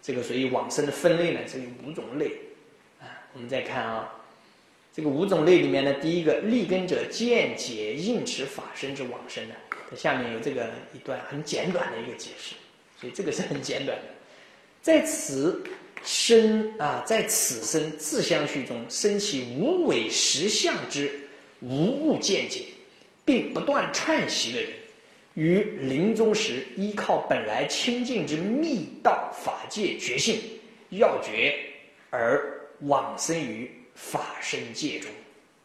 这个所以往生的分类呢，这有5种类啊。我们再看啊，这个5种类里面呢，第一个立根者见解应持法身之往生呢，它下面有这个一段很简短的一个解释，所以这个是很简短的。在此生自相续中生起无伪实相之无物见解，并不断串习的人，于临终时依靠本来清净之密道法界觉性要诀而往生于法身界中。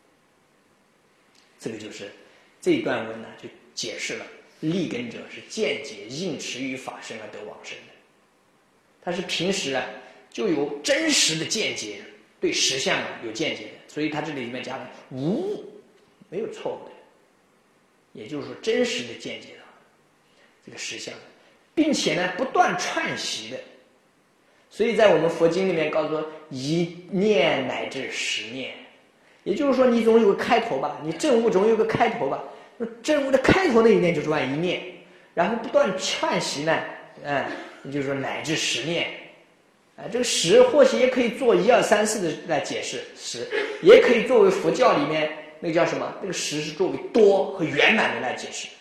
这个就是这一段文呢，就解释了立根者是见解应持于法身而得往生的。他是平时啊就有真实的见解，对实相有见解的，所以他这里面加了无误，没有错误的，也就是说真实的见解的这个实相，并且呢不断串习的。所以在我们佛经里面告诉说一念乃至10念，也就是说你总有个开头吧，你证悟总有个开头吧，证悟的开头那一念就算一念，然后不断串习呢，你就说乃至10念，这个10或许也可以做1、2、3、4的来解释10，也可以作为佛教里面那个叫什么？那个10是作为多和圆满的来解释，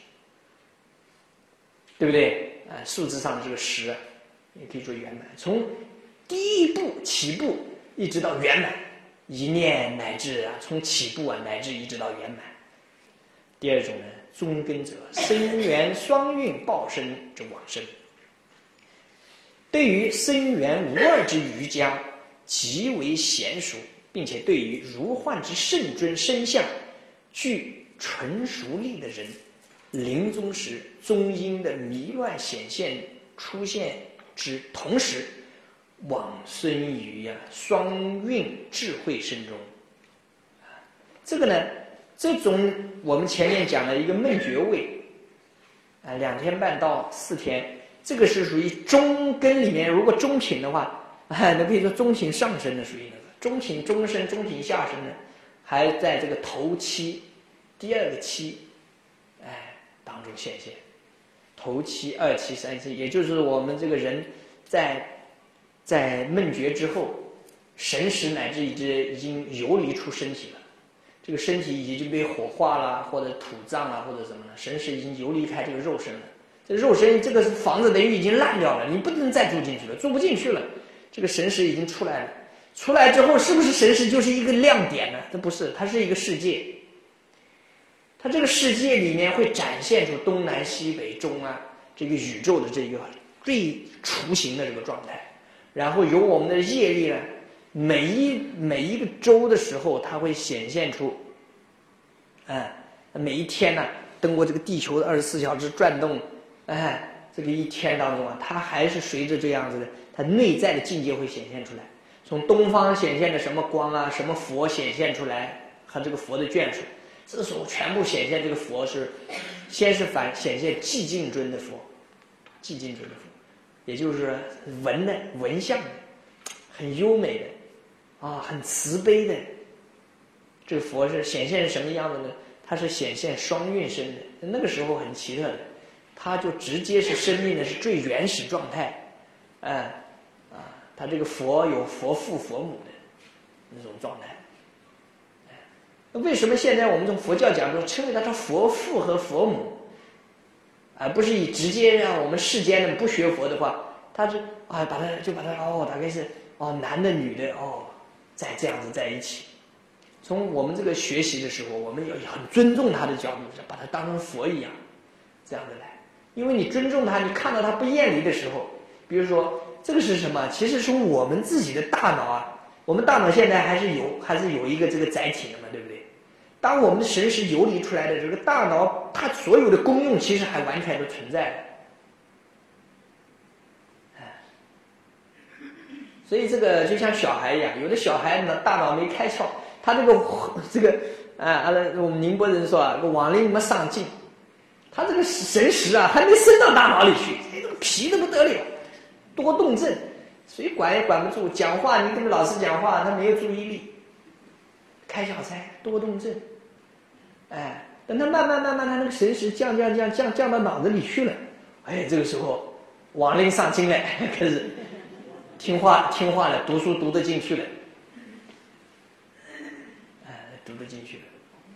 对不对？数字上的这个10也可以做圆满，从第一步起步一直到圆满，一念乃至从起步乃至一直到圆满。第二种呢，中根者生缘双运报身之往生。对于生缘无二之瑜伽极为娴熟，并且对于如幻之圣尊身相具纯熟力的人，临终时中阴的迷乱显现出现之同时，往生于双运智慧身中。这个呢，这种我们前面讲了一个梦觉位，2天半到4天。这个是属于中根里面，如果中品的话，那可以说中品上身的属于那个中品中身、中品下身的，还在这个头七第2个期，当中显现。头七、2期、3期，也就是我们这个人在梦觉之后，神识乃至已经游离出身体了，这个身体已经被火化了，或者土葬了，或者什么了，神识已经游离开这个肉身了。这肉身这个房子等于已经烂掉了，你不能再住进去了，住不进去了。这个神识已经出来了，出来之后是不是神识就是一个亮点呢？这不是，它是一个世界。它这个世界里面会展现出东南西北中这个宇宙的这个最雏形的这个状态，然后由我们的业力呢，每一个周的时候，它会显现出，每一天呢，通过这个地球的24小时转动。这个一天当中它还是随着这样子的，它内在的境界会显现出来。从东方显现的什么光什么佛显现出来，和这个佛的眷属，这时候全部显现这个佛是，先是显现寂静尊的佛，寂静尊的佛，也就是文相的，很优美的，很慈悲的。这个佛是显现是什么样子呢？它是显现双运身的，那个时候很奇特的。它就直接是生命的是最原始状态，它这个佛有佛父佛母的那种状态。为什么现在我们从佛教讲中称为它佛父和佛母，而不是以直接让我们世间的不学佛的话，他是把它大概是男的女的再这样子在一起。从我们这个学习的时候，我们要很尊重他的角度，把他当成佛一样，这样的来。因为你尊重他，你看到他不厌离的时候，比如说这个是什么？其实从我们自己的大脑我们大脑现在还是有一个这个载体的嘛，对不对？当我们的神识游离出来的这个大脑，它所有的功用其实还完全都存在的。所以这个就像小孩一样，有的小孩呢大脑没开窍，他这个我们宁波人说往灵没上劲。他这个神识还没伸到大脑里去，这个皮的不得了，多动症，所以管也管不住。讲话你跟老师讲话，他没有注意力，开小差，多动症。等他慢慢他那个神识降到脑子里去了，这个时候亡灵上经了，开始听话了，读书读得进去了，读得进去了。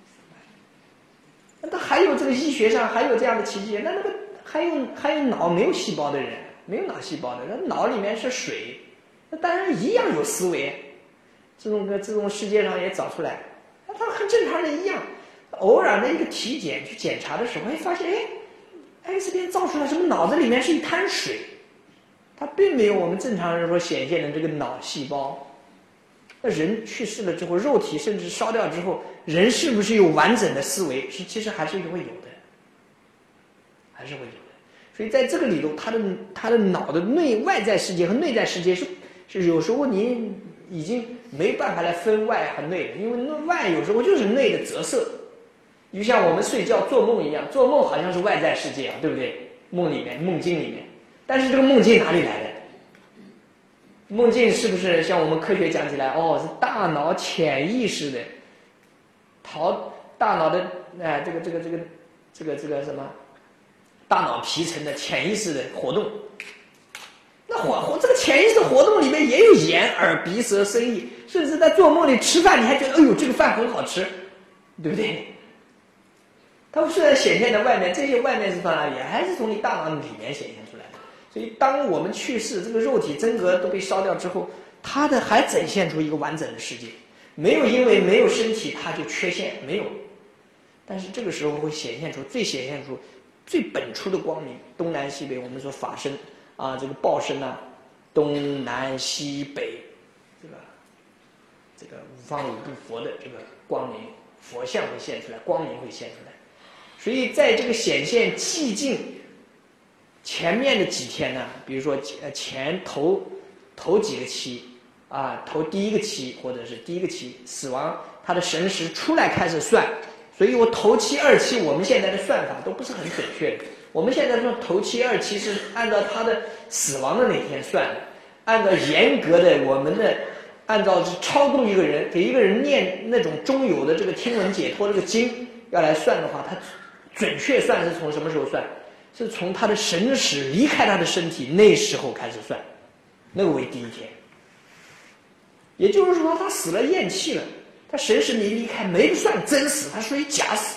那还有这个医学上还有这样的奇迹，那个还有脑没有细胞的人，没有脑细胞的人，脑里面是水，那当然一样有思维。这种世界上也找出来，他和正常人一样。偶然的一个体检去检查的时候，会发现，X 片照出来什么脑子里面是一滩水，它并没有我们正常人说显现的这个脑细胞。那人去世了之后，肉体甚至烧掉之后，人是不是有完整的思维？其实还是会有的，还是会有的。所以在这个里头，他的脑的外在世界和内在世界是有时候你已经没办法来分外和内的，因为外有时候就是内的折射。就像我们睡觉做梦一样，做梦好像是外在世界啊，对不对？梦里面、梦境里面，但是这个梦境哪里来的？梦境是不是像我们科学讲起来，是大脑潜意识的，大脑的这个什么，大脑皮层的潜意识的活动。那这个潜意识的活动里面也有眼、耳、鼻、舌、身、意，甚至在做梦里吃饭，你还觉得，哎呦，这个饭很好吃，对不对？它虽然显现在外面，这些外面是从哪里？还是从你大脑里面显现出来的。所以，当我们去世，这个肉体真格都被烧掉之后，它还展现出一个完整的世界，没有因为没有身体它就缺陷，没有。但是这个时候会显现出最本初的光明，东南西北，我们说法身啊，这个报身啊，东南西北，这个五方五部佛的这个光明，佛像会现出来，光明会现出来。所以在这个显现寂静前面的几天呢，比如说头几个期啊，头第一个期或者是第一个期死亡，他的神识出来开始算，所以我头期、二期我们现在的算法都不是很准确的。我们现在说头期、二期是按照他的死亡的那天算的，按照严格的按照超度一个人，给一个人念那种中有的这个听闻解脱这个经要来算的话，他准确算是从什么时候算？是从他的神识离开他的身体那时候开始算，那个为第一天。也就是说，他死了咽气了，他神识没离开，没算真死，他属于假死，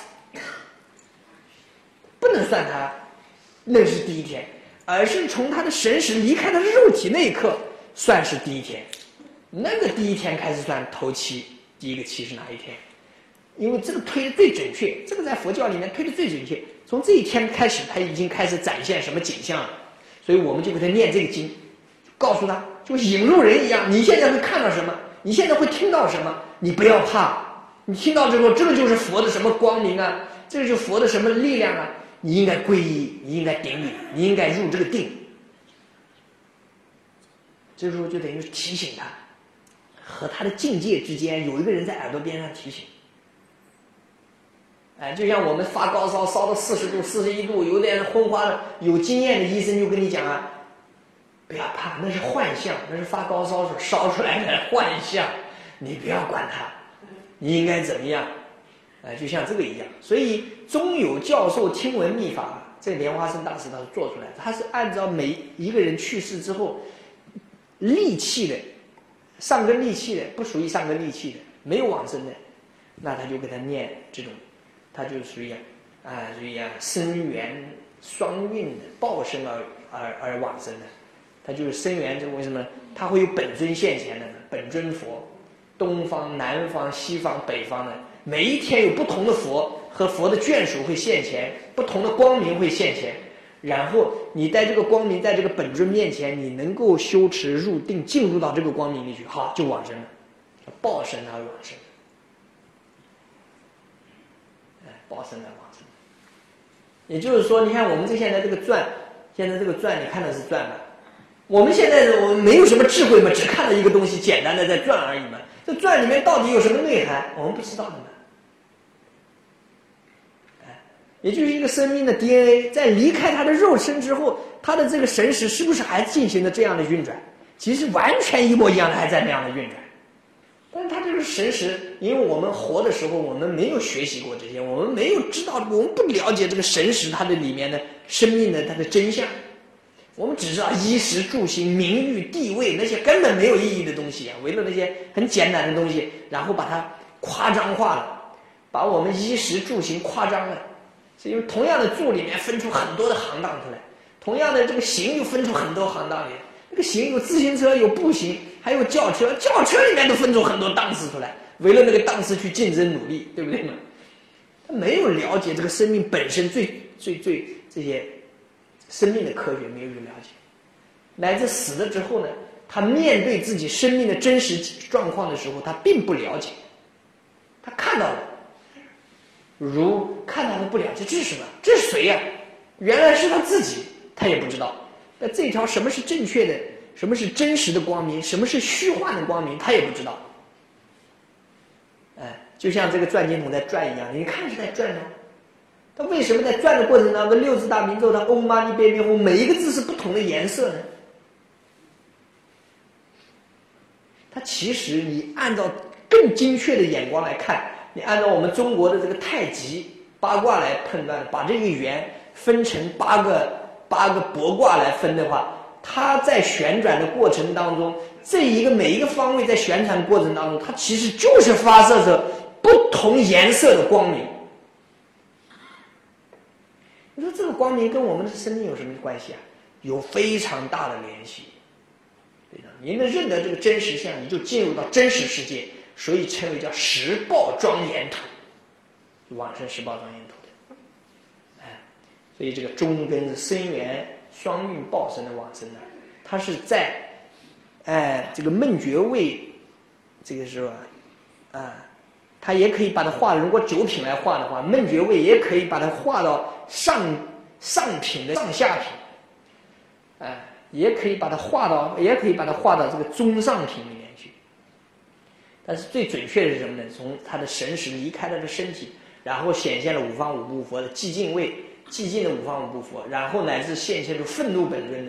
不能算他那是第一天，而是从他的神识离开他的肉体那一刻算是第一天。那个第一天开始算头七，第一个期是哪一天？因为这个推的最准确，这个在佛教里面推的最准确。从这一天开始，他已经开始展现什么景象了，所以我们就给他念这个经，告诉他，就引路人一样，你现在会看到什么？你现在会听到什么？你不要怕，你听到之后，这个就是佛的什么光明啊，这个就是佛的什么力量啊，你应该皈依，你应该顶礼，你应该入这个定。这时候就等于提醒他，和他的境界之间有一个人在耳朵边上提醒。就像我们发高烧，烧到40度、41度，有点昏花了，有经验的医生就跟你讲啊，不要怕，那是幻象，那是发高烧时候烧出来的幻象，你不要管它，你应该怎么样？就像这个一样。所以中有教授听闻秘法，这莲花生大师他是做出来的，他是按照每一个人去世之后戾气的、上根戾气的，不属于上根戾气的，没有往生的，那他就给他念这种。它就属于生缘双运的报身而往生的，它就是生缘。这为什么它会有本尊现前的呢？本尊佛，东方、南方、西方、北方的，每一天有不同的佛和佛的眷属会现前，不同的光明会现前，然后你在这个光明，在这个本尊面前，你能够修持入定，进入到这个光明里去，好，就往生了，报身而往生。报身来往生，也就是说，你看我们现在这个转，现在这个转，你看的是转吧？我们现在我们没有什么智慧嘛，只看到一个东西，简单的在转而已嘛。这转里面到底有什么内涵，我们不知道的嘛。也就是一个生命的 DNA， 在离开它的肉身之后，它的这个神识是不是还进行着这样的运转？其实完全一模一样的，还在那样的运转。但是他这个神识，因为我们活的时候，我们没有学习过这些，我们没有知道，我们不了解这个神识它的里面的生命的它的真相。 我们只知道衣食住行、名誉、地位那些根本没有意义的东西啊，为了那些很简单的东西，然后把它夸张化了，把我们衣食住行夸张了。是因为同样的住里面分出很多的行当出来，同样的这个行又分出很多行当来。那个行有自行车，有步行，还有轿车，轿车里面都分出很多档次出来，为了那个档次去竞争努力，对不对嘛？他没有了解这个生命本身最这些生命的科学没有了解，乃至死了之后呢，他面对自己生命的真实状况的时候，他并不了解，他看到了，如看到了不了解，这是什么？这是谁呀？原来是他自己，他也不知道。那这条什么是正确的，什么是真实的光明，什么是虚幻的光明，他也不知道。就像这个转经筒在转一样，你看是在转呢。它为什么在转的过程当中，六字大明咒它嗡嘛呢呗咪吽，每一个字是不同的颜色呢？它其实你按照更精确的眼光来看，你按照我们中国的这个太极八卦来判断，把这个圆分成八个帛卦来分的话，它在旋转的过程当中，每一个方位在旋转过程当中，它其实就是发射着不同颜色的光明。你说这个光明跟我们的生命有什么关系啊？有非常大的联系。对的，您能认得这个真实相，你就进入到真实世界，所以称为叫十报庄严土，往生十报庄严土的。所以这个中根是生源双运报身的往生呢，它是在这个梦觉位这个时候它也可以把它画，如果九品来画的话，梦觉位也可以把它画到上品的上下品，也可以把它画到这个中上品里面去。但是最准确的是什么呢？从他的神识离开了的身体，然后显现了五方五部佛的寂静位，寂静的五方五部佛，然后乃至现现出愤怒本尊的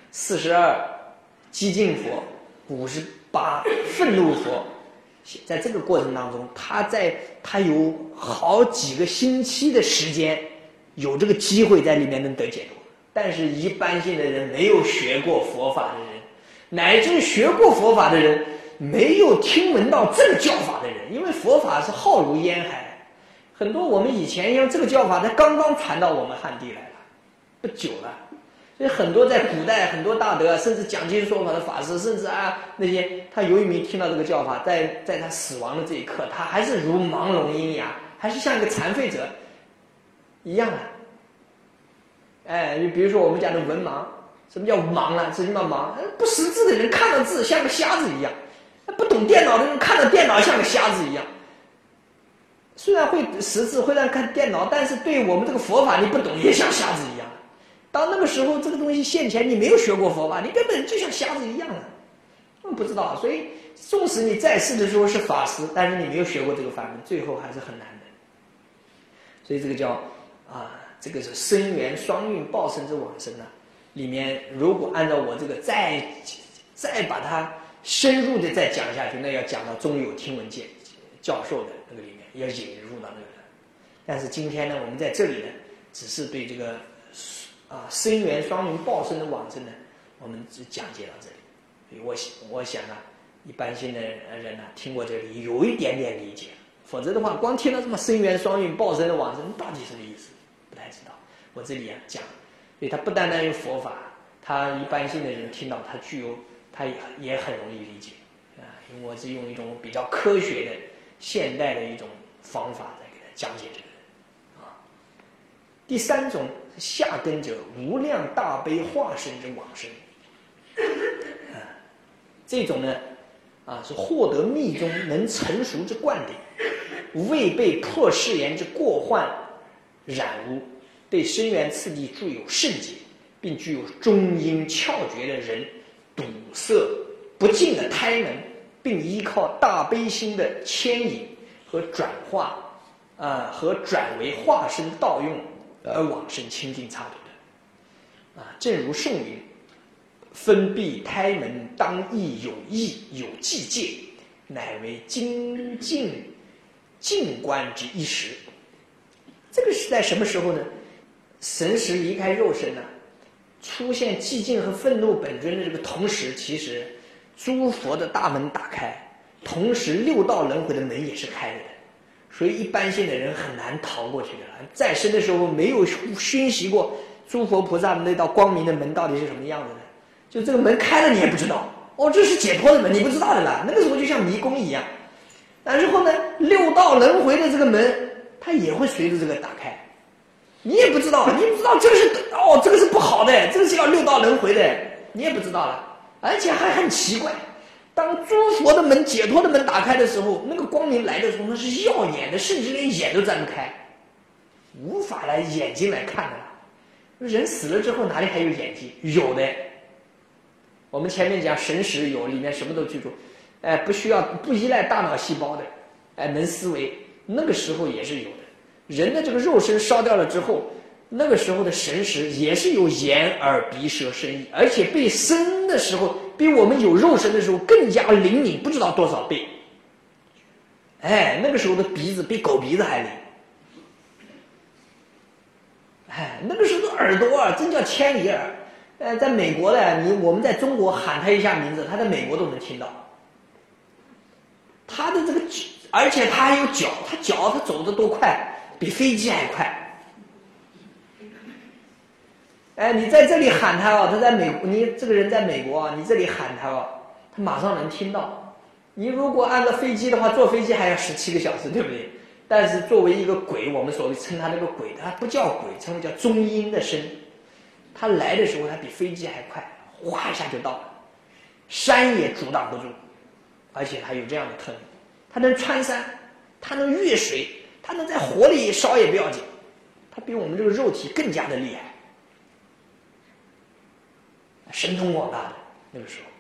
42寂静佛、58愤怒佛。在这个过程当中，他有好几个星期的时间有这个机会在里面能得解脱，但是一般性的人，没有学过佛法的人，乃至学过佛法的人，没有听闻到这个教法的人，因为佛法是浩如烟海，很多我们以前用这个教法，它刚刚传到我们汉地来了，不久了。所以很多在古代很多大德，甚至讲经说法的法师，甚至那些他由于没听到这个教法，在他死亡的这一刻，他还是如盲聋喑哑，还是像一个残废者一样的。你比如说我们讲的文盲，什么叫盲呢？什么叫盲？不识字的人看到字像个瞎子一样，不懂电脑的人看到电脑像个瞎子一样。虽然会识字，会看电脑，但是对我们这个佛法你不懂，也像瞎子一样。当那个时候这个东西现前，你没有学过佛法，你根本就像瞎子一样的，不知道。所以纵使你在世的时候是法师，但是你没有学过这个法门，最后还是很难的。所以这个叫这个是生源双运报身之往生呢。里面如果按照我这个再把它深入的再讲下去，那要讲到中有听闻界教授的那个里面，要引入到那个。但是今天呢，我们在这里呢，只是对这个生源双运报身的往生呢，我们只讲解到这里。所以我想一般性的人听过这里有一点点理解，否则的话，光听到这么生源双运报身的往生，到底是什么意思？不太知道。我这里讲，所以他不单单用佛法，他一般性的人听到他也很容易理解因为我是用一种比较科学的现代的一种方法在给他讲解这个。第三种是下根者，无量大悲化身之往生。这种呢，是获得密宗能成熟之灌顶，未被破誓言之过患染污，对生源次第具有圣解，并具有中阴窍诀的人，堵塞不净的胎门，并依靠大悲心的牵引和转化和转为化身道用而往生清净刹土的。正如颂云：分闭胎门，当亦有意有寂界，乃为精进静观之一时。这个是在什么时候呢？神识离开肉身出现寂静和愤怒本尊的这个同时，其实诸佛的大门打开，同时六道轮回的门也是开的，所以一般性的人很难逃过去的。在生的时候没有熏习过诸佛菩萨的那道光明的门到底是什么样子的，就这个门开了你也不知道，哦，这是解脱的门，你不知道的啦。那个时候就像迷宫一样。然后呢，六道轮回的这个门，它也会随着这个打开，你也不知道，你不知道这个是这个是不好的，这个是要六道轮回的，你也不知道了。而且还很奇怪，当诸佛的门、解脱的门打开的时候，那个光明来的时候，那是耀眼的，甚至连眼都睁不开，无法来眼睛来看的了。人死了之后哪里还有眼睛？有的。我们前面讲神识有，里面什么都居住，不依赖大脑细胞的，能思维，那个时候也是有的。人的这个肉身烧掉了之后，那个时候的神识也是有眼耳鼻舌身意，而且被生的时候比我们有肉身的时候更加灵敏，不知道多少倍。那个时候的鼻子比狗鼻子还灵。那个时候的耳朵啊，真叫千里耳。在美国的我们在中国喊他一下名字，他在美国都能听到。他的这个，而且他还有脚，他走得多快，比飞机还快。你在这里喊他他在美国，你这个人在美国你这里喊他他马上能听到。你如果按照飞机的话，坐飞机还要17个小时，对不对？但是作为一个鬼，我们所谓称他那个鬼，他不叫鬼，称为叫中阴的身。他来的时候，他比飞机还快，哗一下就到了，山也阻挡不住，而且他有这样的特点，他能穿山，他能越水，他能在火里烧也不要紧，他比我们这个肉体更加的厉害，神通广大的那个时候。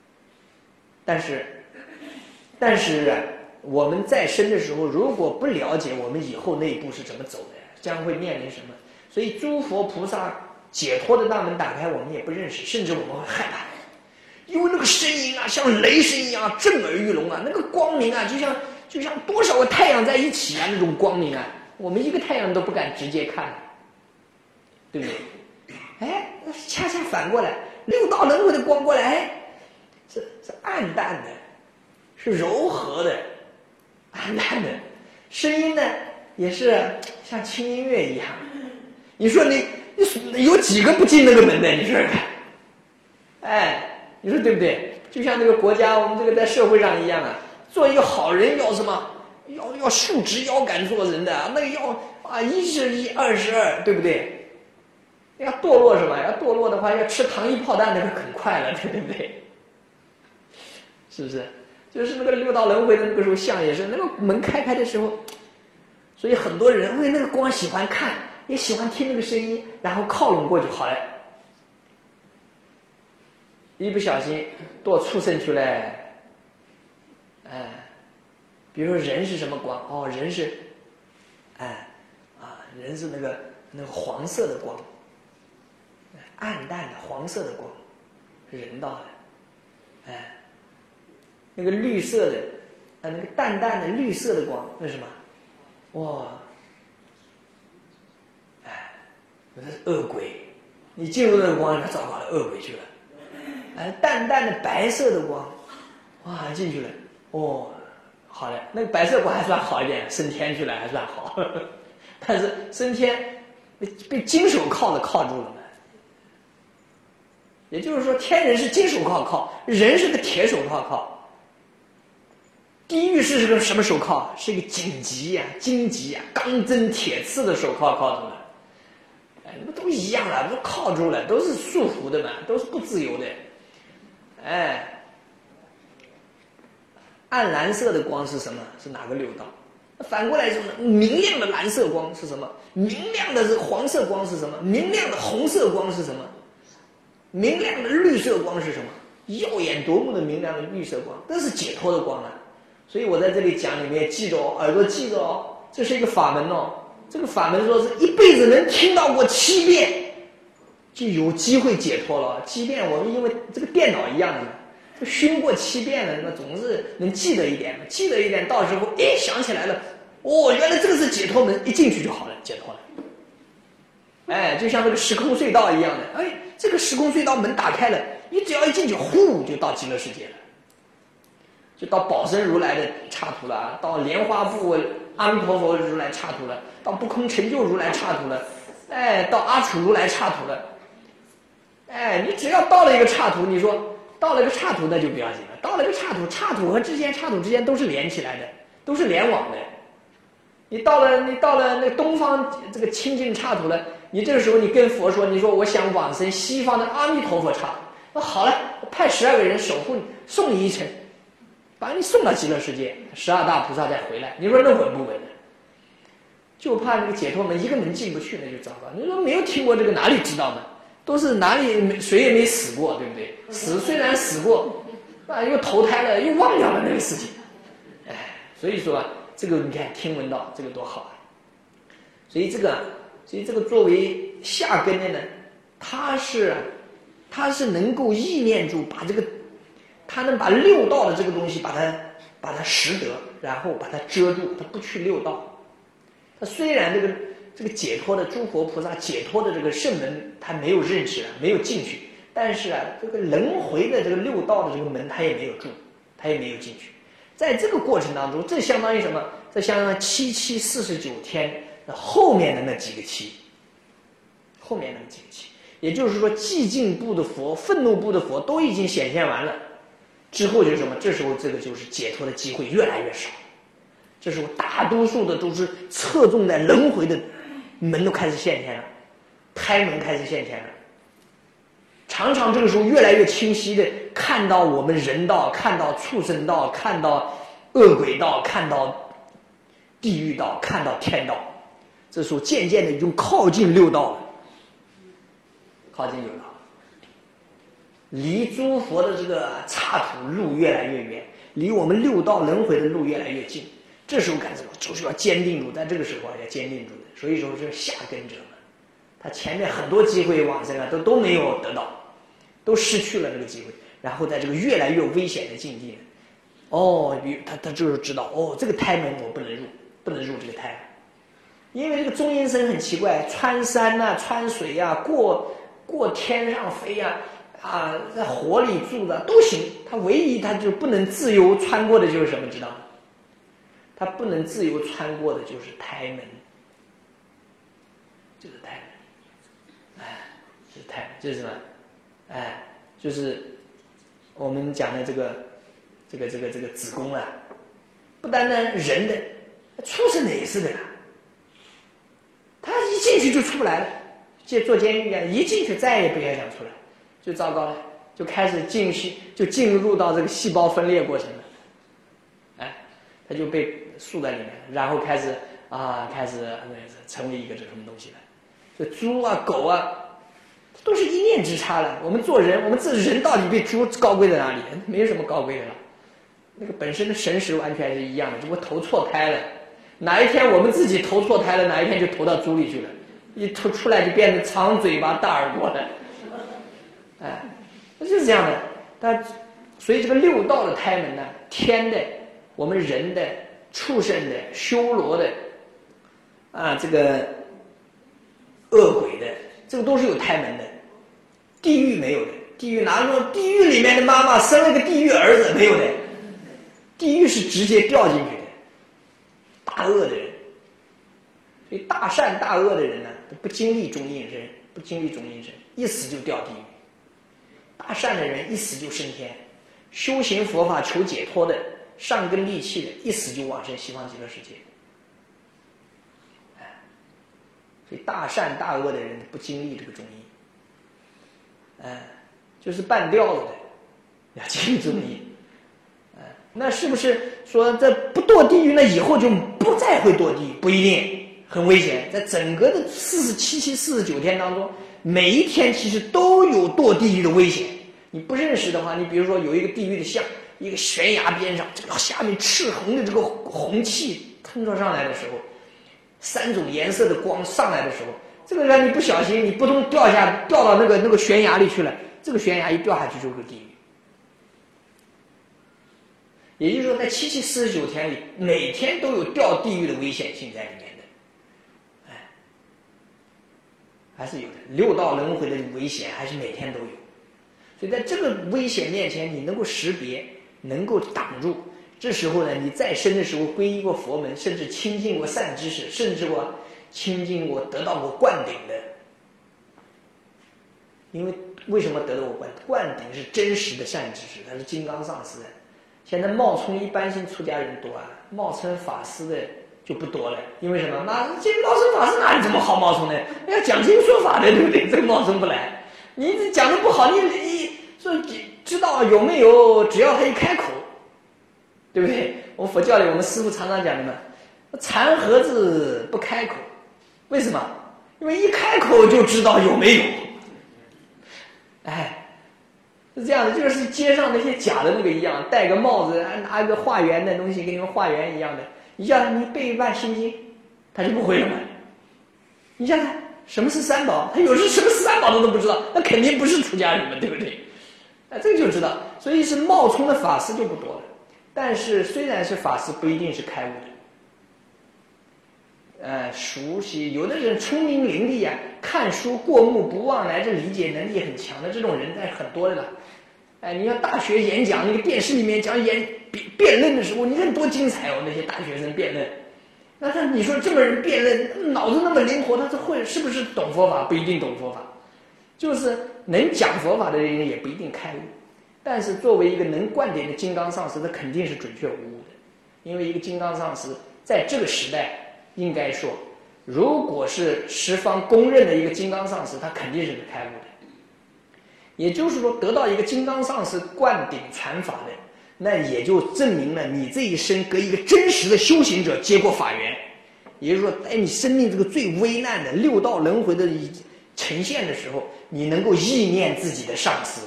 但是我们在生的时候，如果不了解我们以后那一步是怎么走的，将会面临什么？所以诸佛菩萨解脱的大门打开，我们也不认识，甚至我们会害怕，因为那个声音啊，像雷声一样震耳欲聋啊，那个光明啊，就像多少个太阳在一起啊，那种光明啊，我们一个太阳都不敢直接看，对不对？恰恰反过来，六道轮回的光过来，是暗淡的，是柔和的，暗淡的，声音呢也是像轻音乐一样。你说你有几个不进那个门的？你说说看，你说对不对？就像这个国家，我们这个在社会上一样啊，做一个好人要什么？要竖直腰杆做人的，那个要1是1，2是2，对不对？要堕落什么？要堕落的话，要吃糖衣炮弹，那个很快了，对不对？是不是？就是那个六道轮回的那个时候，像也是那个门开的时候，所以很多人为那个光喜欢看，也喜欢听那个声音，然后靠拢过去好了。一不小心堕畜生去了，比如说人是什么光？人是，人是那个黄色的光，暗淡的黄色的光，是人道的，那个绿色的，那个淡淡的绿色的光，那是什么？哇，那是恶鬼，你进入那个光，那糟糕了，恶鬼去了。淡淡的白色的光，哇，进去了，好了，那个白色光还算好一点，升天去了还算好，但是升天被金手铐铐住了嘛。也就是说，天人是金手铐，人是个铁手铐。地狱是个什么手铐？是一个荆棘钢针铁刺的手铐铐住了。那都一样了，都铐住了，都是束缚的嘛，都是不自由的。暗蓝色的光是什么？是哪个六道？反过来说呢，明亮的蓝色光是什么？明亮的黄色光是什么？明亮的红色光是什么？明亮的绿色光是什么？耀眼夺目的明亮的绿色光，这是解脱的光啊！所以我在这里讲，你们也记着耳朵记着这是一个法门这个法门说是一辈子能听到过7遍，就有机会解脱了。即便我们因为这个电脑一样的，就熏过7遍了，那总是能记得一点嘛，记得一点，到时候想起来了，原来这个是解脱门，一进去就好了，解脱了。 哎，就像这个时空隧道一样的，哎，这个时空隧道门打开了，你只要一进去，呼就到极乐世界了，就到宝生如来的刹土了，到莲花部阿弥陀佛如来刹土了，到不空成就如来刹土了，哎，到阿楚如来刹土了，哎，你只要到了一个刹土，你说到了一个刹土那就不要紧了，到了一个刹土，刹土和刹土之间都是连起来的，都是联网的。你到了那个东方这个清净刹土了，你这个时候你跟佛说，你说我想往生西方的阿弥陀佛刹土，那好了，我派12个人守护你，送你一程，把你送到极乐世界，12大菩萨再回来，你说那稳不稳呢？就怕那个解脱门一个门进不去，那就糟糕。你说没有听过这个，哪里知道呢？都是哪里谁也没死过，对不对？虽然死过，啊，又投胎了，又忘掉了那个事情。哎，所以说这个你看听闻到这个多好啊！所以这个作为下根的呢，它是能够意念住，把这个它能把六道的这个东西把它识得，然后把它遮住，它不去六道。它虽然这个解脱的诸佛菩萨解脱的这个圣门他没有认识，没有进去，但是这个轮回的这个六道的这个门他也没有住，他也没有进去。在这个过程当中，这相当于什么？这相当于749天的后面的那几个期，后面那几个期，也就是说寂静部的佛、愤怒部的佛都已经显现完了，之后就是什么？这时候这个就是解脱的机会越来越少。这时候大多数的都是侧重在轮回的门都开始现前了，胎门开始现前了。常常这个时候越来越清晰的看到我们人道，看到畜生道，看到恶鬼道，看到地狱道，看到天道。这时候渐渐的已经靠近六道了，靠近六道，离诸佛的这个刹土路越来越远，离我们六道轮回的路越来越近。这时候干什么？就是要坚定住，在这个时候要坚定住的。所以说是下根者们，他前面很多机会往生都没有得到，都失去了这个机会。然后在这个越来越危险的境地，他就是知道，这个胎门我不能入这个胎门，因为这个中阴身很奇怪，穿山啊，穿水啊，过天上飞啊，在火里住的都行，他唯一他就不能自由穿过的就是什么，知道吗？他不能自由穿过的就是胎门，就是胎门，就是胎门，就是什么？就是我们讲的这个子宫啊，不单单人的，畜生的也是的啦。他一进去就出不来了，坐监狱啊，一进去再也不要想出来，就糟糕了，就开始进入到这个细胞分裂过程了。他就被束在里面，然后开始成为一个这什么东西了。这猪啊、狗啊，都是一念之差了。我们做人，我们这人到底比猪高贵在哪里？没有什么高贵的了。那个本身的神识完全是一样的，只不过投错胎了。哪一天我们自己投错胎了，哪一天就投到猪里去了，一投出来就变成长嘴巴、大耳朵了。就是这样的。所以这个六道的胎门呢，天的。我们人的、畜生的、修罗的，这个恶鬼的，这个都是有胎门的。地狱没有的，地狱哪说地狱里面的妈妈生了个地狱儿子没有的？地狱是直接掉进去的，大恶的人。所以大善大恶的人呢，不经历中阴身，一死就掉地狱。大善的人一死就升天，修行佛法求解脱的。上根利器的，一死就往生西方极乐世界。所以大善大恶的人不经历这个中阴，就是半吊子的，要经历中阴。那是不是说这不堕地狱，那以后就不再会堕地狱？不一定，很危险。在整个的4749天当中，每一天其实都有堕地狱的危险。你不认识的话，你比如说有一个地狱的像。一个悬崖边上，这个下面赤红的这个红气喷射上来的时候，3种颜色的光上来的时候，这个让你不小心，你扑通掉到那个悬崖里去了，这个悬崖一掉下去就是地狱。也就是说，在7749天里，每天都有掉地狱的危险性在里面的。 还是有的，六道轮回的危险还是每天都有。所以在这个危险面前，你能够识别，能够挡住，这时候呢，你再生的时候皈依过佛门，甚至亲近过善知识，甚至过亲近过得到过灌顶的。因为什么得到过灌顶？灌顶是真实的善知识，他是金刚上师。现在冒充一般性出家人多啊，冒充法师的就不多了。因为什么？那这冒充法师哪里这么好冒充呢？要讲经说法的，对不对？这个冒充不来。你这讲的不好，你说知道有没有？只要他一开口，对不对？我佛教里我们师父常常讲的嘛，禅盒子不开口，为什么？因为一开口就知道有没有。哎，是这样的，就是街上那些假的那个一样，戴个帽子，拿一个化缘的东西给你们化缘一样的，你叫你背一半心经，他就不会了嘛。你想想什么是三宝，他有时什么是三宝都不知道，那肯定不是出家人嘛，对不对？这个就知道，所以是冒充的法师就不多了。但是虽然是法师，不一定是开悟的。熟悉有的人聪明伶俐啊，看书过目不忘，乃至理解能力很强的这种人在很多的了。你要大学演讲，那个电视里面讲辩论的时候，你看多精彩哦！那些大学生辩论，那你说这么人辩论，脑子那么灵活，他是不是懂佛法？不一定懂佛法，就是能讲佛法的人也不一定开悟。但是作为一个能灌顶的金刚上师，他肯定是准确无误的，因为一个金刚上师在这个时代。应该说，如果是十方公认的一个金刚上师，他肯定是个开悟的。也就是说，得到一个金刚上师灌顶传法的，那也就证明了你这一生跟一个真实的修行者结过法缘。也就是说，在你生命这个最危难的六道轮回的呈现的时候，你能够意念自己的上师，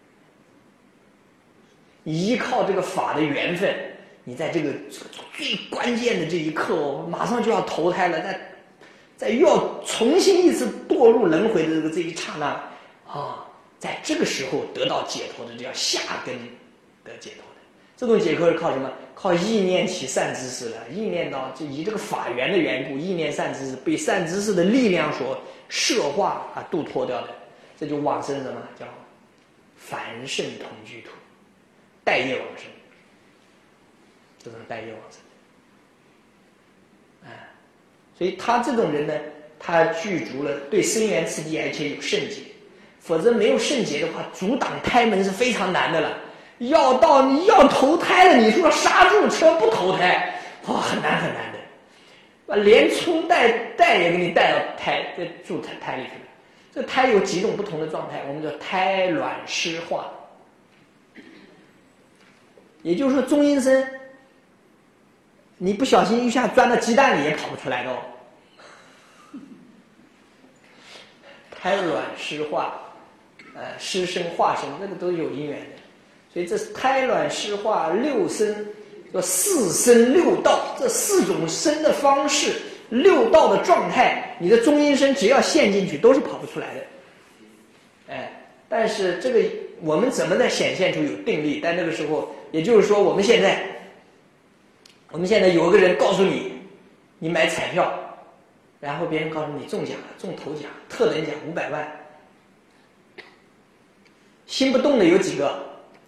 依靠这个法的缘分。你在这个最关键的这一刻，马上就要投胎了，在又要重新一次堕入轮回的这一刹那啊，在这个时候得到解脱的，这叫下根得解脱的。这种解脱是靠什么？靠意念起善知识了，意念到就以这个法缘的缘故，意念善知识，被善知识的力量所摄化度脱掉的，这就往生什么叫凡圣同居土，待业往生。这种待业往生，所以他这种人呢，他具足了对生源次第，而且有圣解，否则没有圣解的话，阻挡胎门是非常难的了。你要投胎了，你说刹住车不投胎，很难很难的，连冲带也给你带到住胎里去了。这胎有几种不同的状态，我们叫胎卵湿化，也就是说中阴身。你不小心一下钻到鸡蛋里也跑不出来的哦。胎卵湿化，湿生化生，那个都有因缘的。所以这是胎卵湿化六生，叫四生六道，这四种生的方式，六道的状态，你的中阴身只要陷进去都是跑不出来的。但是这个我们怎么能显现出有定力？但那个时候，也就是说我们现在有个人告诉你，你买彩票，然后别人告诉你中奖了，中头奖，特等奖500万，心不动的有几个？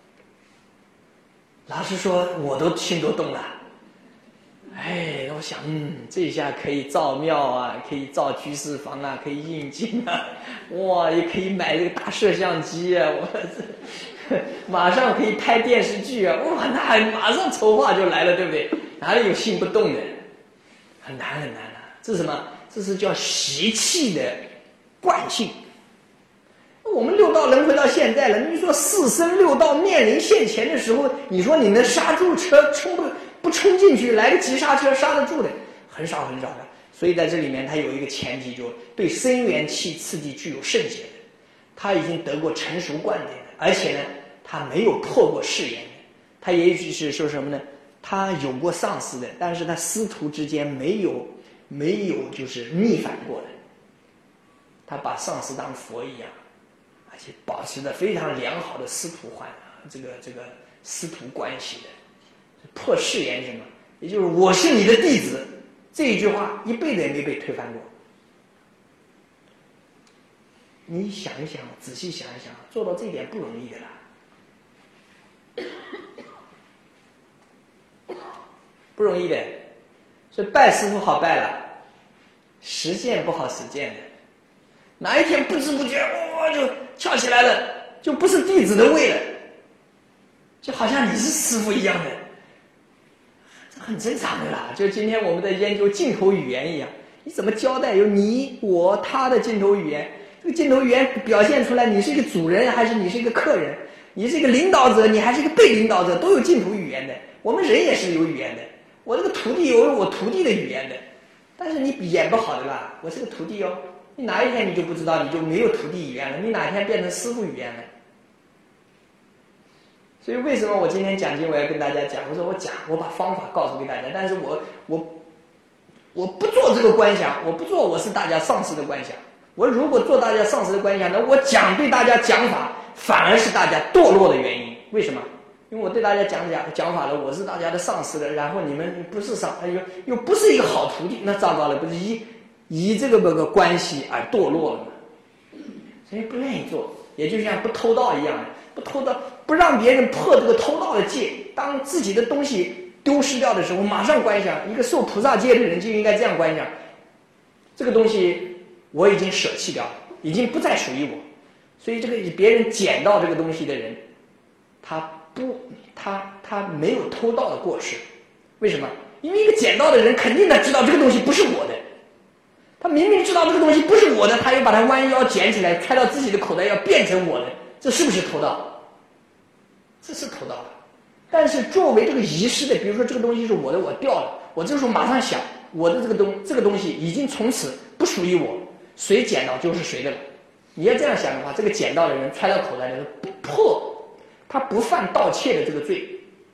老实说，我都心都动了。我想，这一下可以造庙啊，可以造居士房啊，可以印经啊，哇，也可以买这个大摄像机啊，马上可以拍电视剧啊，哇，那马上筹划就来了，对不对？哪里有心不动的？很难很难啊！这是什么？这是叫习气的惯性。我们六道轮回到现在了，你说四生六道面临现前的时候，你说你能刹住车不冲进去，来个急刹车刹得住的，很少很少的。所以在这里面，它有一个前提，就对生元气次第具有圣解的，他已经得过成熟灌顶的，而且呢，他没有破过誓言的，他也许是说什么呢？他有过上师的，但是他师徒之间没有就是逆反过的，他把上师当佛一样，而且保持着非常良好的师徒这个师徒关系的。破誓言是什么？也就是我是你的弟子，这一句话一辈子也没被推翻过。 你想一想，仔细想一想，做到这一点不容易的啦，不容易的。所以拜师傅好拜了，实践不好实践的。哪一天不知不觉就翘起来了，就不是弟子的位了，就好像你是师傅一样的，这很正常的啦。就今天我们在研究镜头语言一样，你怎么交代有你我他的镜头语言，这个镜头语言表现出来你是一个主人还是你是一个客人，你是一个领导者你还是一个被领导者，都有镜头语言的。我们人也是有语言的，我这个徒弟有我徒弟的语言的，但是你演不好的啦，我是个徒弟哦，你哪一天你就不知道，你就没有徒弟语言了，你哪天变成师傅语言了。所以为什么我今天讲经我要跟大家讲，我把方法告诉给大家，但是我不做这个观想，我不做我是大家上师的观想。我如果做大家上师的观想，那我对大家讲法反而是大家堕落的原因。为什么？因为我对大家讲法了，我是大家的上师的，然后你们不是又不是一个好徒弟，那糟糕了，不是以这个关系而堕落了吗？所以不愿意做，也就像不偷盗一样的，不偷盗，不让别人破这个偷盗的戒。当自己的东西丢失掉的时候，马上观想。一个受菩萨戒的人就应该这样观想：这个东西我已经舍弃掉了，已经不再属于我。所以这个别人捡到这个东西的人，他没有偷盗的过失。为什么？因为一个捡到的人肯定他知道这个东西不是我的，他明明知道这个东西不是我的，他又把它弯腰捡起来揣到自己的口袋要变成我的，这是不是偷盗？这是偷盗的。但是作为这个遗失的，比如说这个东西是我的，我掉了，我这时候马上想，我的这个东西已经从此不属于我，谁捡到就是谁的了。你要这样想的话，这个捡到的人揣到口袋里不破，他不犯盗窃的这个罪。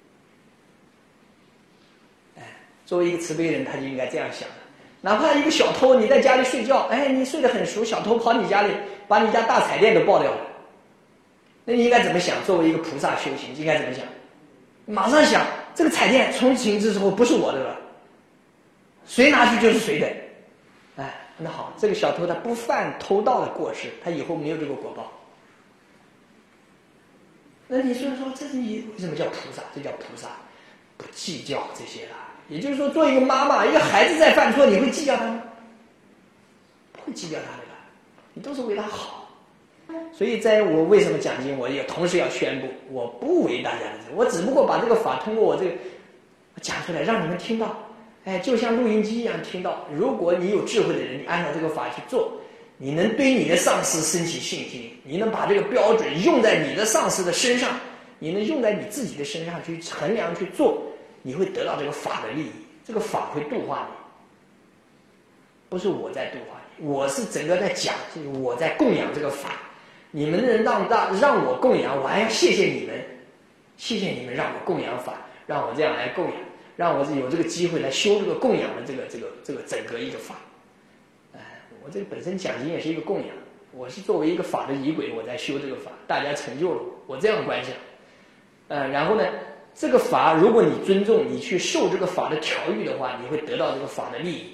作为一个慈悲人，他就应该这样想的。哪怕一个小偷，你在家里睡觉，你睡得很熟，小偷跑你家里，把你家大彩电都爆掉了，那你应该怎么想？作为一个菩萨修行，应该怎么想？马上想，这个彩电从此之后不是我的了，谁拿去就是谁的。那好，这个小偷他不犯偷盗的过失，他以后没有这个果报。那你说这是为什么叫菩萨？这叫菩萨不计较这些啦。也就是说，做一个妈妈，一个孩子在犯错，你会计较他吗？不会计较他的啦，你都是为他好。所以在我为什么讲经，我也同时要宣布，我不为大家的，我只不过把这个法通过我这个讲出来，让你们听到。就像录音机一样听到。如果你有智慧的人，你按照这个法去做，你能对你的上司升起信心，你能把这个标准用在你的上司的身上，你能用在你自己的身上去衡量去做，你会得到这个法的利益，这个法会度化你。不是我在度化你，我是整个在讲，就是我在供养这个法。你们能让我供养，我还要谢谢你们，谢谢你们让我供养法，让我这样来供养，让我有这个机会来修这个供养的这个整个一个法。我这个本身讲经也是一个供养，我是作为一个法的仪轨，我在修这个法，大家成就了我这样观想。然后呢，这个法如果你尊重，你去受这个法的调御的话，你会得到这个法的利益。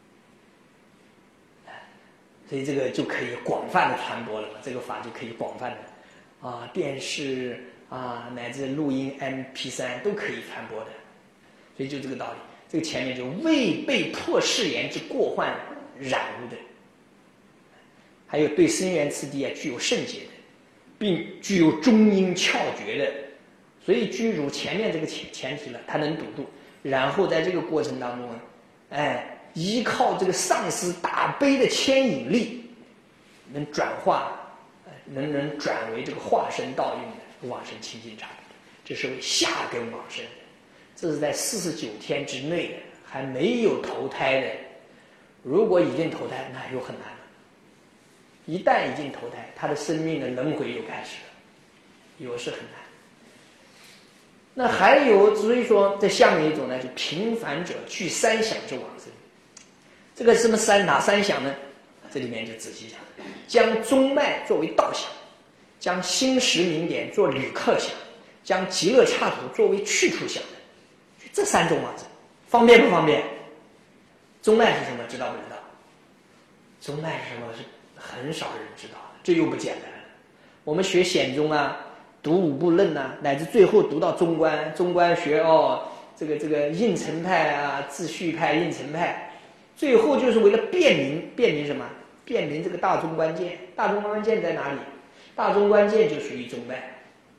所以这个就可以广泛的传播了嘛，这个法就可以广泛的电视乃至录音 MP3 都可以传播的。所以就这个道理，这个前面就未被破誓言之过患染污的，还有对深缘次第具有圣解的，并具有中阴窍诀的。所以居如前面这个前提了，他能笃度，然后在这个过程当中依靠这个上师大悲的牵引力，能转化，能转为这个化身道运的往生清净刹，这是为下根往生的。这是在49天之内的，还没有投胎的。如果已经投胎，那又很难了。一旦已经投胎，他的生命的轮回又开始了，又是很难。那还有，所以说在下面一种呢，就平凡者具三想之往生。这个什么哪三想呢？这里面就仔细讲，将中脉作为道想，将心识明点做旅客想，将极乐刹土作为去处想的，这三种往生，方便不方便？中脉是什么？知道不知道？中脉是什么？是很少人知道的， 这又不简单了。我们学显宗啊，读五部论啊，乃至最后读到中观，中观学这个应成派啊，自序派、应成派，最后就是为了辨明什么？辨明这个大中观见。大中观见在哪里？大中观见就属于中脉，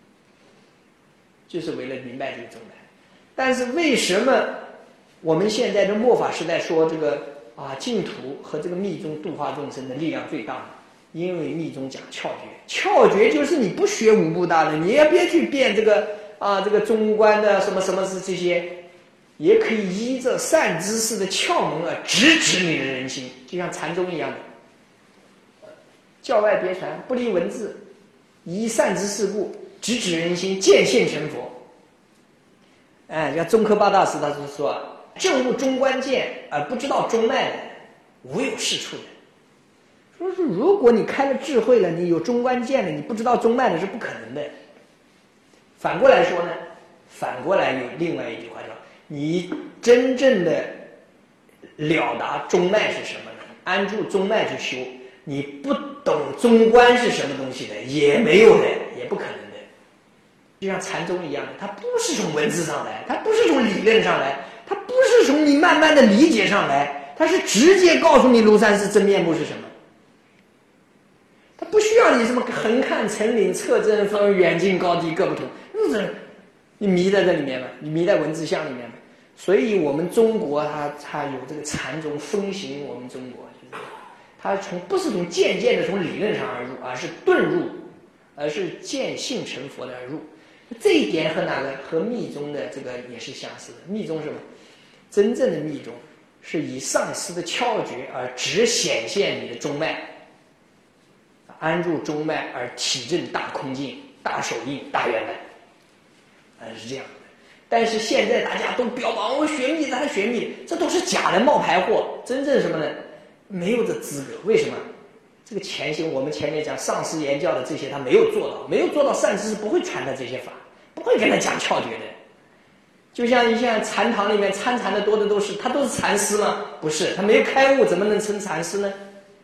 就是为了明白这个中脉。但是为什么我们现在的末法时代说这个净土和这个密宗度化众生的力量最大呢？因为密宗讲窍诀，窍诀就是你不学五部大的，你也别去辨这个中观的什么什么是这些，也可以依着善知识的窍门直指你的人心，就像禅宗一样的，教外别传，不离文字，依善知识故，直指人心，见性成佛。像宗喀巴大师他是说，证悟中观见而不知道中脉的，无有是处的。说是如果你开了智慧了，你有中观见了，你不知道中脉的是不可能的。反过来说呢，反过来有另外一句话叫，你真正的了达中脉是什么呢？安住中脉去修，你不懂中观是什么东西的，也没有的，也不可能的。就像禅宗一样的，它不是从文字上来，它不是从理论上来，它不是从你慢慢的理解上来，它是直接告诉你庐山寺真面目是什么。它不需要你什么横看成岭侧正风，远近高低各不同，你迷在这里面嘛，你迷在文字相里面嘛。所以我们中国它有这个禅宗风行，我们中国就是它不是从渐渐的从理论上而入，而是顿入，而是见性成佛的而入。这一点和哪个？和密宗的这个也是相似的。密宗是什么？真正的密宗是以上师的窍诀而只显现你的中脉，安住中脉而体证大空境、大手印、大圆满，是这样的。但是现在大家都标榜我学密，他学密，这都是假的冒牌货。真正什么呢？没有这资格。为什么？这个前行，我们前面讲上师言教的这些，他没有做到，没有做到善知识不会传的这些法，不会跟他讲窍诀的。就像你像禅堂里面参禅的多的都是，他都是禅师吗？不是，他没有开悟，怎么能称禅师呢？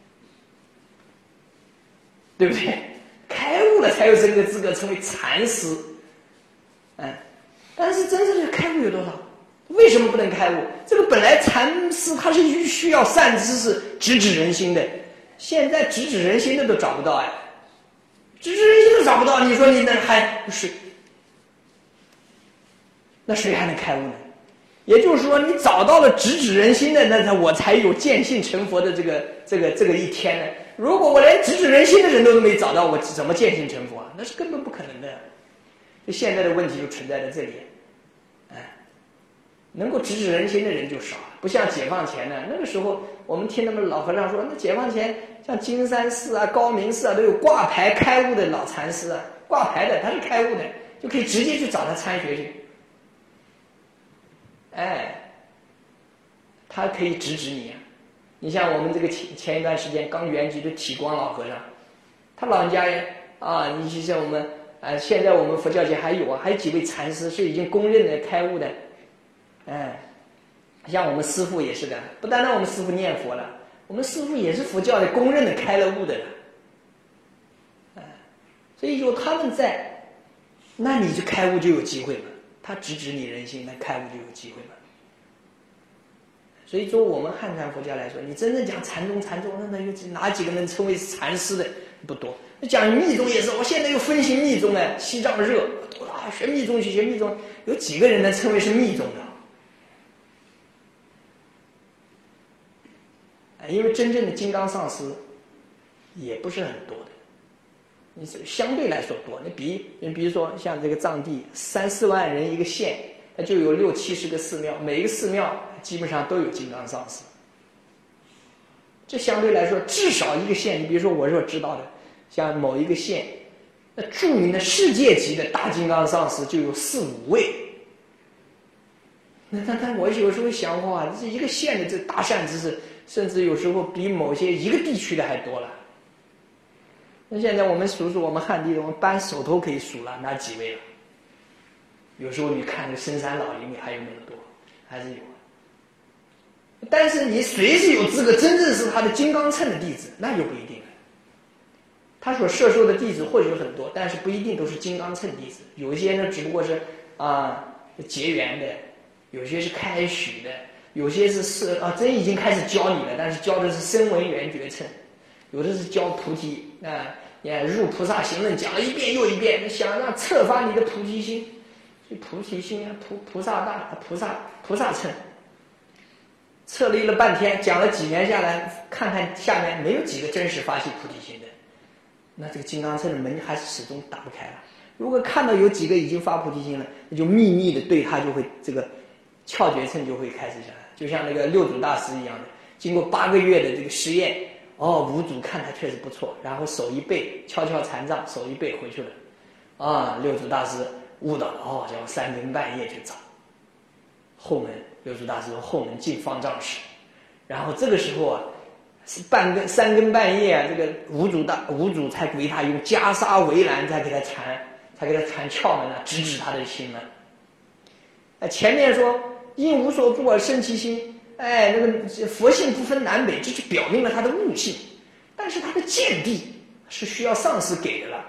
对不对？开悟了才有这个资格成为禅师。但是真正的开悟有多少？为什么不能开悟？这个本来禅师他是需要善知识直指人心的，现在直指人心的都找不到直指人心都找不到，你说你那还是那谁还能开悟呢？也就是说，你找到了直指人心的，那我才有见性成佛的这个一天呢。如果我连直指人心的人都没找到，我怎么见性成佛啊？那是根本不可能的。就现在的问题就存在在这里，能够直指人心的人就少，不像解放前呢。那个时候我们听他们老和尚说，那解放前像金山寺啊、高明寺啊，都有挂牌开悟的老禅师啊，挂牌的他是开悟的，就可以直接去找他参学去。他可以直指你啊。你像我们这个前一段时间刚圆寂的体光老和尚，他老人家你像我们现在我们佛教界还有几位禅师是已经公认的开悟的。像我们师父也是的，不单单我们师父念佛了，我们师父也是佛教的公认的开了悟的了。所以有他们在，那你就开悟就有机会了。他直指你人心，那开悟就有机会了。所以说我们汉传佛教来说，你真正讲禅宗，那有哪几个能称为禅师的不多。讲密宗也是，我现在又分析密宗呢，西藏热，学密宗去学密宗，有几个人能称为是密宗的？因为真正的金刚上师也不是很多的，你相对来说多。你比如说像这个藏地3、4万人一个县，它就有60、70个寺庙，每一个寺庙基本上都有金刚上师。这相对来说，至少一个县，你比如说我所知道的，像某一个县，那著名的世界级的大金刚上师就有4、5位。那我有时候想这一个县的这大善知识，甚至有时候比某些一个地区的还多了。那现在我们数我们汉地的，我们扳手头可以数了，哪几位了？有时候你看那个深山老林里还有那么多，还是有。但是你谁是有资格真正是他的金刚乘的弟子，那就不一定了。 他所摄受的弟子或许很多，但是不一定都是金刚乘弟子，有一些呢只不过是结缘的，有些是开许的，有些是真已经开始教你了，但是教的是声闻缘觉乘，有的是教菩提入菩萨行论讲了一遍又一遍，想让策发你的菩提心，所以菩提心菩萨乘，策立了半天，讲了几年下来，看看下面没有几个真实发起菩提心的，那这个金刚乘的门还是始终打不开了。如果看到有几个已经发菩提心了，那就秘密的对他就会这个窍诀乘就会开始下来，就像那个六祖大师一样的，经过8个月的这个实验，五祖看他确实不错，然后手一背，悄悄禅杖，手一背回去了，六祖大师悟到了，叫3更半夜去找后门，六祖大师说后门进方丈室，然后这个时候是3更半夜这个五祖才为他用袈裟围栏才给他传窍门直他的心门。前面说因无所住而生其心，那个佛性不分南北，这就表明了他的悟性，但是他的见地是需要上师给的了，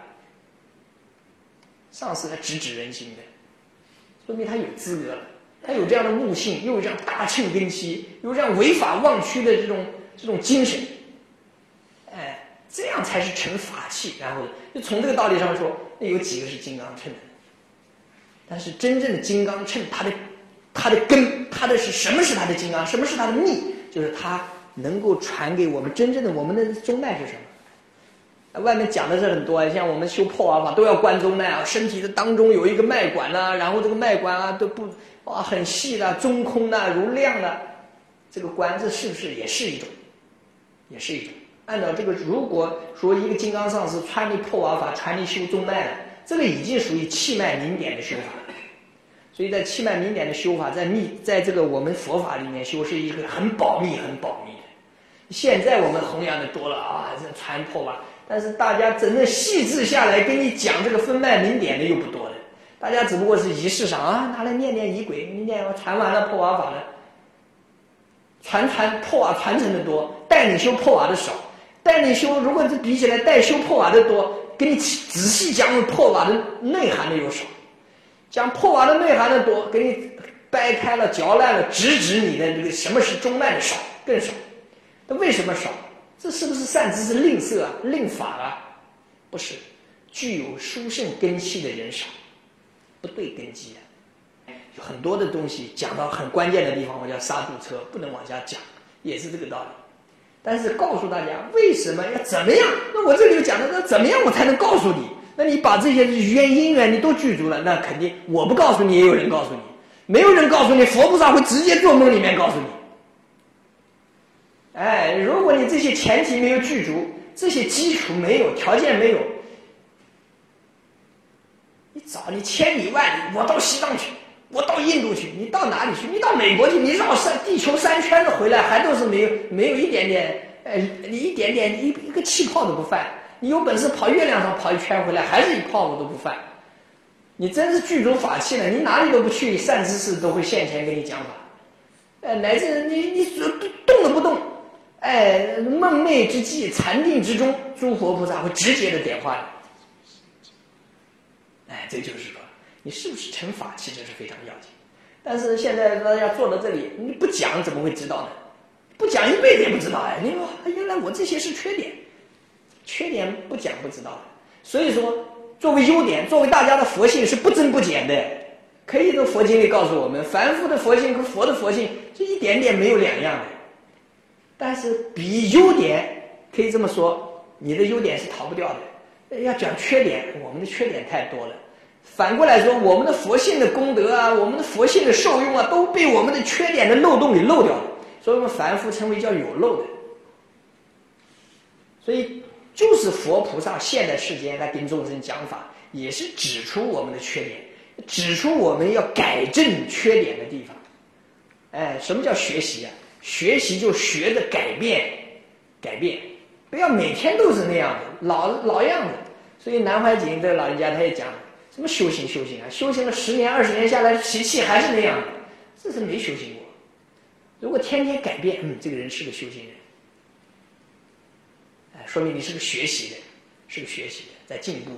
上师来直人心的，说明他有资格了，他有这样的悟性，又有这样大乘根基，有这样违法忘躯的这种精神，这样才是成法器。然后就从这个道理上说，那有几个是金刚乘的？但是真正的金刚乘，它的根，它的是什么是它的金刚，什么是它的密，就是它能够传给我们真正的我们的中脉是什么。外面讲的是很多，像我们修破瓦法都要观中脉身体的当中有一个脉管然后这个脉管都不很细的，中空如亮的，这个观这是不是也是一种？也是一种。按照这个，如果说一个金刚上师传你破瓦法，传你修中脉了，这个已经属于气脉明点的修法了。所以在气脉明点的修法，在这个我们佛法里面修是一个很保密的。现在我们弘扬的多了这传破瓦，但是大家真正细致下来跟你讲这个分脉明点的又不多了，大家只不过是仪式上拿来念仪轨，你念传完了破瓦法了，传破瓦传承的多，带你修破瓦的少，带你修如果这比起来带修破瓦的多，给你仔细讲破瓦的内涵的又少，讲破瓦的内涵的多，给你掰开了嚼烂了直你的这个什么是中脉的少更少。那为什么少？这是不是善知识吝啬吝法不是，具有殊胜根器的人少，不对根基有很多的东西讲到很关键的地方，我叫刹住车，不能往下讲，也是这个道理。但是告诉大家为什么要怎么样，那我这里就讲的那怎么样我才能告诉你，那你把这些因缘你都具足了，那肯定我不告诉你也有人告诉你，没有人告诉你，佛菩萨会直接做梦里面告诉你。如果你这些前提没有具足，这些基础没有，条件没有，你找你千里万里，我到西藏去，我到印度去，你到哪里去？你到美国去，你绕地球3圈子回来，还都是没有一点点，一个气泡都不犯。你有本事跑月亮上跑一圈回来，还是一泡沫都不犯。你真是具足法器了，你哪里都不去，善知识都会现前给你讲法。乃至你动都不动。梦寐之际，禅定之中，诸佛菩萨会直接的点化你。这就是说，你是不是成法器，这是非常要紧。但是现在大家坐到这里，你不讲怎么会知道呢？不讲一辈子也不知道你说原来我这些是缺点不讲不知道的。所以说，作为优点，作为大家的佛性是不增不减的。可以从佛经里告诉我们，凡夫的佛性和佛的佛性，这一点点没有两样的。但是比优点可以这么说，你的优点是逃不掉的。要讲缺点，我们的缺点太多了。反过来说，我们的佛性的功德我们的佛性的受用都被我们的缺点的漏洞给漏掉了。所以我们凡夫称为叫有漏的。所以就是佛菩萨现在世间来跟众生讲法，也是指出我们的缺点，指出我们要改正缺点的地方。什么叫学习学习就学着改变，不要每天都是那样的老样子。所以南怀瑾这个老人家他也讲，什么修行修行了10年20年下来，习气还是那样的，这是没修行过。如果天天改变，这个人是个修行人，说明你是个学习的。 是个学习的，在进步。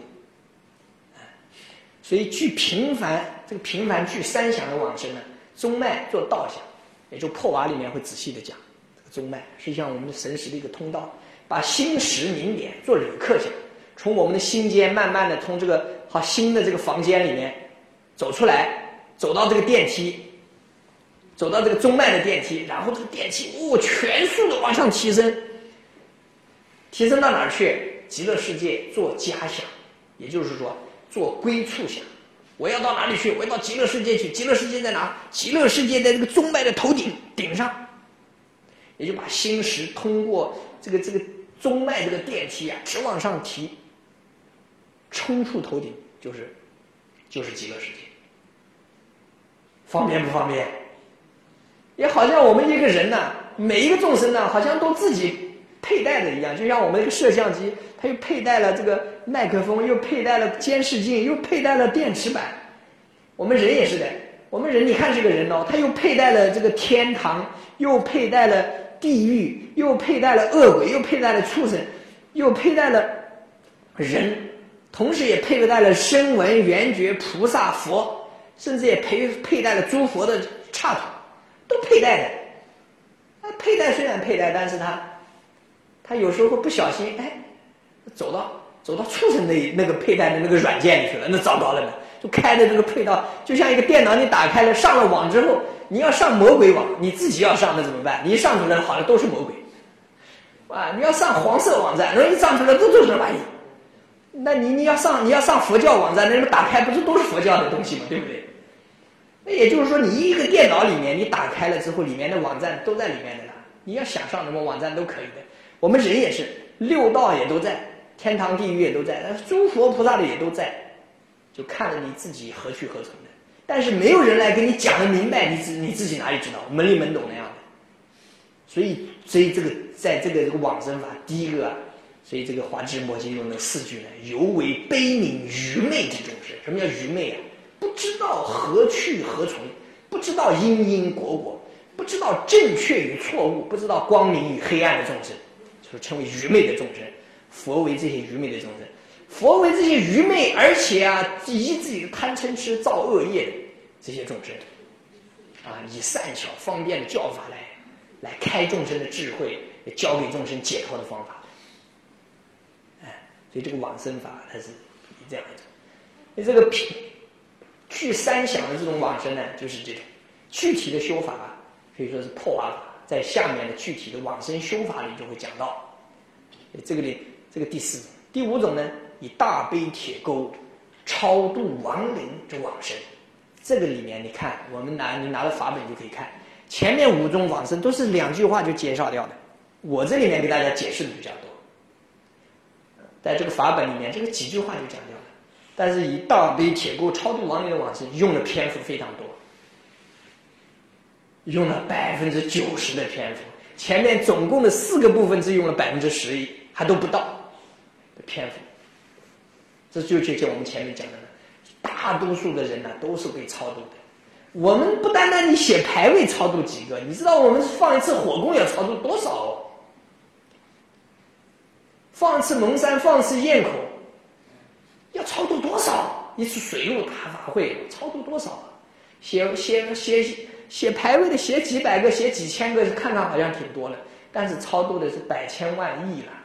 所以具平凡具三响的往生呢，中脉做道响，也就破瓦里面会仔细的讲，这个中脉实际上我们的神识的一个通道，把心识凝点做惹克响，从我们的心间慢慢的从这个新的这个房间里面走出来，走到这个电梯，走到这个中脉的电梯，然后这个电梯全速的往上提升，提升到哪儿去？极乐世界做家想，也就是说做归处想。我要到哪里去？我要到极乐世界去。极乐世界在哪？极乐世界在这个中脉的头顶上，也就把心识通过这个中脉这个电梯啊，直往上提，冲出头顶，就是极乐世界。方便不方便？也好像我们一个人呢，每一个众生呢，好像都自己佩戴的一样，就像我们这个摄像机，它又佩戴了这个麦克风，又佩戴了监视镜，又佩戴了电池板。我们人也是的，我们人你看这个人哦，他又佩戴了这个天堂，又佩戴了地狱，又佩戴了恶鬼，又佩戴了畜生，又佩戴了人，同时也佩戴了声闻、缘觉、菩萨、佛，甚至也佩戴了诸佛的刹土，都佩戴的。佩戴虽然佩戴，但是他有时候不小心，走到畜生那个佩戴的那个软件里去了，那糟糕了呢。就开的这个配套，就像一个电脑，你打开了上了网之后，你要上魔鬼网，你自己要上，那怎么办？你一上出来好像都是魔鬼，你要上黄色网站，那一上出来都是玩意。那你要上佛教网站，那个打开不是都是佛教的东西吗？对不对？那也就是说，你一个电脑里面，你打开了之后，里面的网站都在里面的了。你要想上什么网站都可以的。我们人也是，六道也都在，天堂地狱也都在，诸佛菩萨的也都在，就看着你自己何去何从的。但是没有人来跟你讲得明白，你自己哪里知道？门里门懂那样的。所以这个在这个往生法，第一个所以这个华智摩经用的4句呢，尤为悲悯愚昧之众生。什么叫愚昧啊？不知道何去何从，不知道因因果果，不知道正确与错误，不知道光明与黑暗的众生，就是称为愚昧的众生。佛为这些愚昧的众生，佛为这些愚昧，而且以自己的贪嗔痴造恶业的这些众生，以善巧方便的教法来开众生的智慧，教给众生解脱的方法。所以这个往生法它是这样一种。所以这个具三响的这种往生呢，就是这种具体的修法可以说是破瓦法，在下面的具体的往生修法里就会讲到。这个第4种。第5种呢，以大悲铁钩超度亡灵之往生。这个里面你看，你拿了法本就可以看，前面5种往生都是2句话就介绍掉的，我这里面给大家解释的比较多。在这个法本里面，这个几句话就讲掉了。但是以大悲铁钩超度亡灵的往生，用的篇幅非常多，用了90%的篇幅。前面总共的4个部分只用了11%，还都不到的篇幅。这就像我们前面讲的呢，大多数的人呢都是被超度的。我们不单单你写牌位超度几个，你知道我们放一次火供要超度多少哦？放一次蒙山，放一次堰口，要超度多少？一次水陆大法会超度多少？写牌位的写几百个，写几千个，看看好像挺多了，但是超度的是百千万亿了。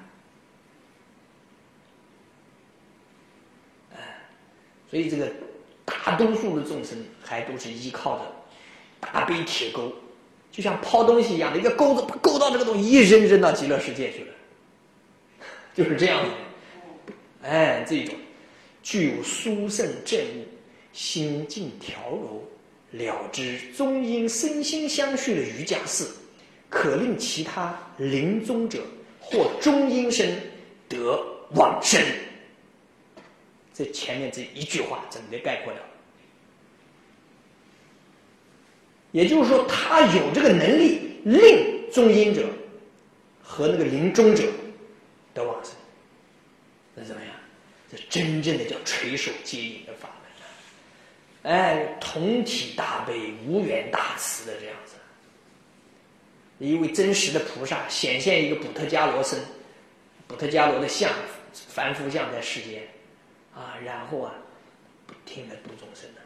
所以这个大多数的众生还都是依靠着大悲铁钩，就像抛东西一样的一个钩子，勾到这个东西一扔到极乐世界去了，就是这样的。这种具有殊胜正悟，心境调柔，了知中阴身心相续的瑜伽士，可令其他临终者或中阴身得往生。这前面这一句话整个概括了。也就是说，他有这个能力令中阴者和那个临终者得往生。那怎么样？这真正的叫垂手接引的法门。同体大悲，无缘大慈的这样子。一位真实的菩萨显现一个补特伽罗身，补特伽罗的像， 凡夫相在世间，然后不停的度众生的，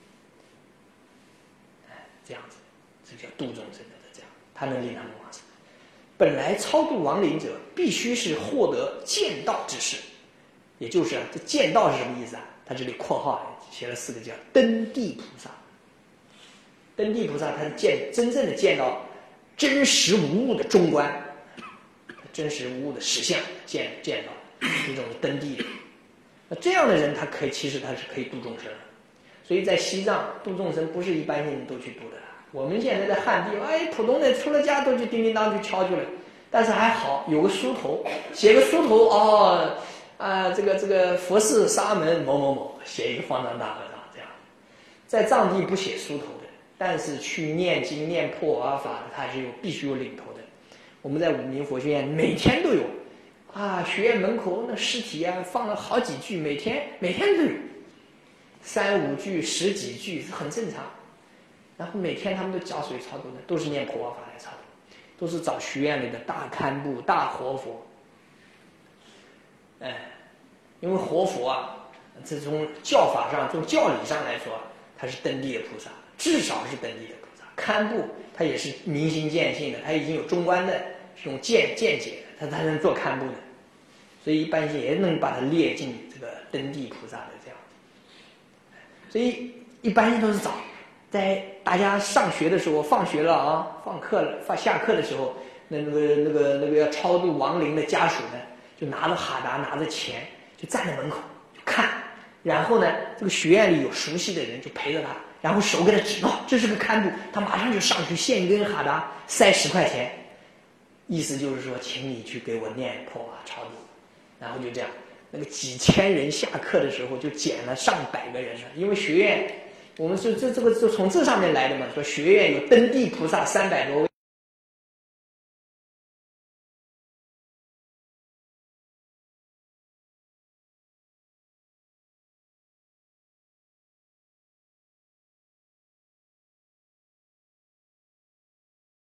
这样子，这叫度众生的这样，他能令他们往生。本来超度亡灵者，必须是获得见道之事，也就是这见道是什么意思啊？他这里括号写了4个叫登地菩萨。登地菩萨他真正的见到真实无误的中观，真实无误的实相见到一种登地的。那这样的人其实他是可以度众生的。所以在西藏度众生不是一般人都去度的。我们现在在汉地，普通的出了家都去叮叮当去敲去了，但是还好有个书头，写个书头这个佛寺沙门某某某，写一个方丈大和尚这样。在藏地不写书头的，但是去念经念破阿法，他是必须有领头的。我们在武明佛学院每天都有，学院门口那尸体放了好几具，每天都有，3、5具、10几具是很正常。然后每天他们都浇水超度的，都是念破阿法来超度，都是找学院里的大堪布、大活佛。因为活佛这从教法上、从教理上来说，他是登地的菩萨，至少是登地的菩萨。堪布他也是明心见性的，他已经有中观的这种见解的，他能做堪布的，所以一般性也能把它列进这个登地菩萨的这样。所以一般性都是找。在大家上学的时候，放学了放课了，下课的时候，那个要超度亡灵的家属呢，就拿着哈达，拿着钱，就站在门口就看。然后呢，这个学院里有熟悉的人就陪着他，然后手给他指这是个堪布，他马上就上去献一根哈达，塞10块钱，意思就是说，请你去给我念破超度。然后就这样，那个几千人下课的时候就减了上百个人了，因为学院。我们是这个从这上面来的嘛，说学院有登地菩萨300多位。